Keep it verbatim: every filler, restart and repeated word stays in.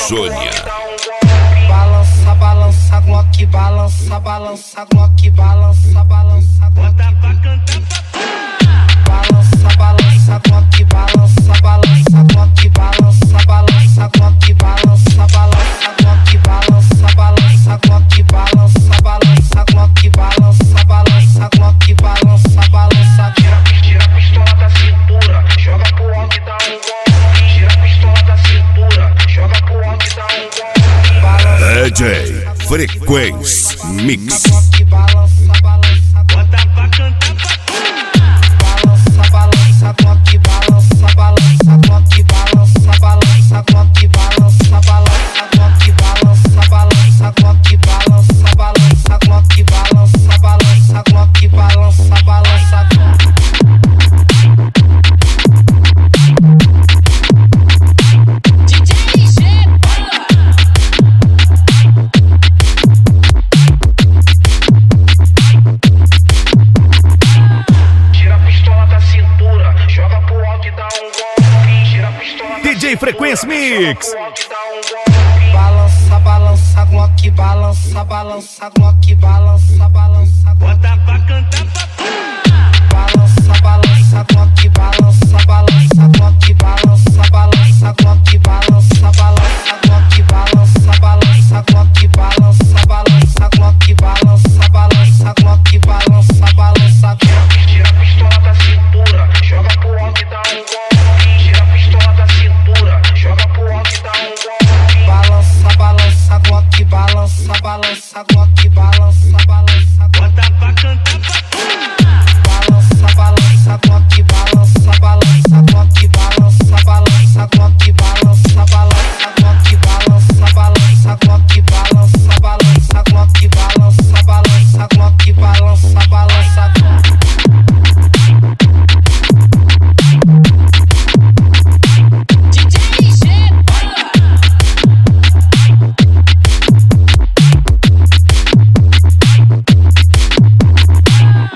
Amazônia. Balança, balança, Glock, balança, balança, Glock, balança, balança, bota pra cantar balança, balança, Glock, balança, balança, Glock, balança, balança, Glock, balança, balança, Glock, balança, balança, Glock, balança, balança, Glock, balança, balança, Glock, balança, balança. Tira, tira a pistola da cintura, joga pro alto e dá um golpe. Tira a pistola da cintura, joga pro alto e dá um golpe. D J Frequência Mix. Balança, balança, bota pra cantar balança, balança, Glock, balança, balança, Glock, balança, balança, Glock, balança, balança, Glock, balança, balança, Glock, balança, balança, Glock, balança, balança, Glock, balança, balança. D J Frequência Mix. Balança, balança, Glock, balança, balança, Glock, balança, balança. bota pra cantar